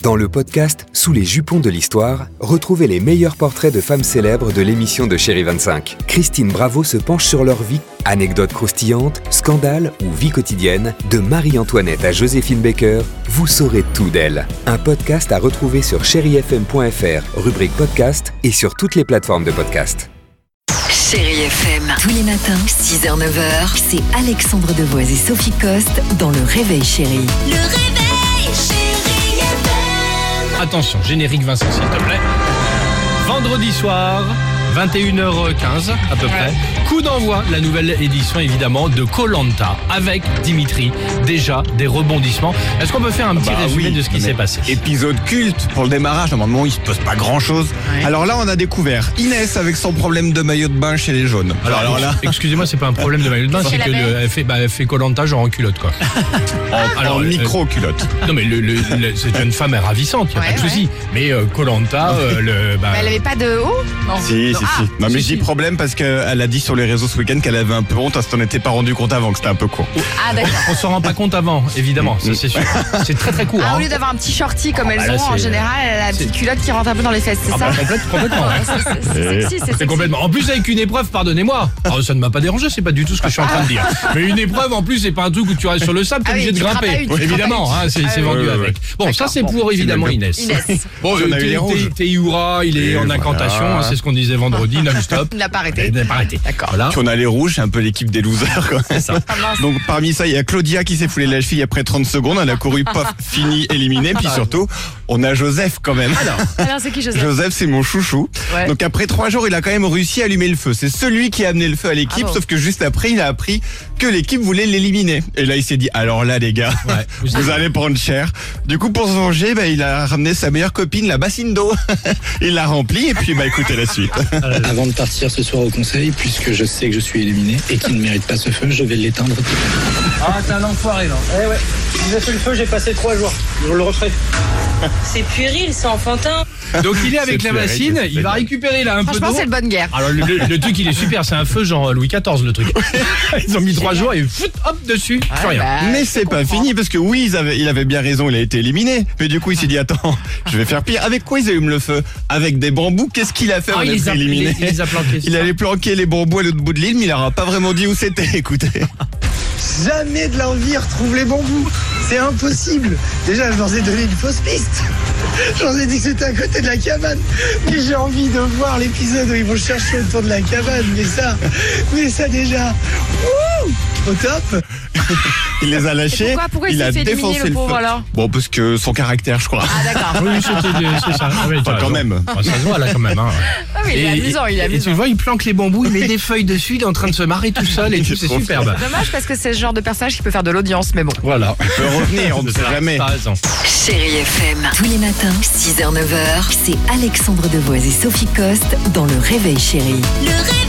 Dans le podcast Sous les jupons de l'histoire, retrouvez les meilleurs portraits de femmes célèbres de l'émission de Chérie 25. Christine Bravo se penche sur leur vie. Anecdotes croustillantes, scandales ou vie quotidienne, de Marie-Antoinette à Joséphine Baker, vous saurez tout d'elle. Un podcast à retrouver sur chérifm.fr, rubrique podcast et sur toutes les plateformes de podcast. Chérie FM, tous les matins, 6h-9h, c'est Alexandre Devoise et Sophie Coste dans Le Réveil Chérie. Le réveil, Chérie FM. Attention, générique Vincent, s'il te plaît. Vendredi soir, 21h15 à peu près. Coup d'envoi, la nouvelle édition évidemment de Koh-Lanta avec Dimitri. Déjà des rebondissements. Est-ce qu'on peut faire un petit résumé de ce qui s'est passé ? Épisode culte pour le démarrage. Normalement, il se passe pas grand-chose. Ouais. Alors là, on a découvert Inès avec son problème de maillot de bain chez les jaunes. Alors là, excusez-moi, c'est pas un problème de maillot de bain, c'est que elle fait Koh-Lanta genre en culotte quoi. En micro-culotte. Non mais c'est une femme ravissante, y a pas de souci. Mais Koh-Lanta, Elle avait pas de haut ? Non. Si. Non, mais je dis si. problème parce qu'elle a dit sur les réseaux ce week-end qu'elle avait un peu honte parce qu'on n'était pas rendu compte avant que c'était un peu court. Ah d'accord. On s'en rend pas compte avant, évidemment, ça c'est sûr. C'est très très court. Au lieu d'avoir un petit shorty comme elles là, ont en c'est- général, elle a la petite culotte qui rentre un peu dans les fesses, c'est ça ? Complètement. Ouais. C'est sexy, c'est C'est sexy. complètement. En plus avec une épreuve, pardonnez-moi. Alors, ça ne m'a pas dérangé, c'est pas du tout ce que je suis en train de dire. Mais une épreuve en plus, c'est pas un truc où tu restes sur le sable, t'es Ah oui, obligé de tu grimper. crapahutes, tu Évidemment, hein, c'est vendu oui, avec. Bon, ça c'est pour évidemment Inès. Inès. Bon, On a eu les rouges. Théoura, il est Et en voilà. incantation, hein, c'est ce qu'on disait vendredi, non-stop. Il n'a pas arrêté. Il n'a pas arrêté. D'accord. Voilà. Puis on a les rouges, c'est un peu l'équipe des losers. Quoi. C'est ça. Donc parmi ça, il y a Claudia qui s'est foulée la cheville après 30 secondes. Elle a couru, paf, fini, éliminé. Puis surtout, on a Joseph quand même. Alors c'est qui Joseph ? Joseph, c'est mon chouchou. Ouais. Donc après 3 jours, il a quand même réussi à allumer le feu. C'est celui qui a amené le feu à l'équipe, Bravo. sauf que juste après, il a appris que l'équipe voulait l'éliminer. Et là, il s'est dit, alors là, les gars, Ouais. vous allez prendre cher. Du coup, pour se venger, il a ramené sa meilleure copine, la bassine d'eau. Il l'a remplie et puis, écoutez la suite. Avant de partir ce soir au conseil, puisque je sais que je suis éliminé et qu'il ne mérite pas ce feu, je vais l'éteindre tout de suite. Ah, t'es un enfoiré, là. Eh ouais. J'ai fait le feu, j'ai passé 3 jours. Je le referai. C'est puéril, c'est enfantin. Donc il est avec C'est la terrible, bassine, c'est il va récupérer là un peu Franchement, d'eau. c'est de bonne guerre. Alors le truc il est super, c'est un feu genre Louis XIV le truc. Ils ont mis 3 jours et fout, hop dessus, plus rien. Mais c'est pas fini parce que oui, il avait bien raison, il a été éliminé. Mais du coup, il s'est dit attends, je vais faire pire. Avec quoi ils allument le feu ? Avec des bambous. Qu'est-ce qu'il a fait Ah, On il a les été a- éliminé. il les a planqués, c'est Il ça allait planquer les bambous à l'autre bout de l'île, mais il n'aura pas vraiment dit où c'était. Écoutez. Jamais de l'envie retrouve les bambous. C'est impossible. Déjà, je leur ai donné une fausse piste. Je leur ai dit que c'était à côté de la cabane. Mais j'ai envie de voir l'épisode où ils vont chercher autour de la cabane. Mais ça déjà. Au top. Il les a lâchés. Pourquoi il a s'est fait éliminer défoncé le le pauvre feu. alors ? Bon, parce que son caractère, je crois. Ah d'accord. Oui, c'est ça. Ah, oui, t'as Enfin, quand raison. même. Ah, ça se voit là quand même. Hein. Ah oui, il est amusant, il est et tu amusant. vois, il planque les bambous, il met des feuilles dessus, il est en train de se marrer tout seul et tout, c'est trop superbe. Dommage parce que c'est ce genre de personnage qui peut faire de l'audience, mais bon. Voilà. Il peut revenir, on ne sait jamais. T'as raison. Chérie FM, tous les matins, 6h-9h, c'est Alexandre Devoise et Sophie Coste dans Le Réveil Chérie. Le réveil.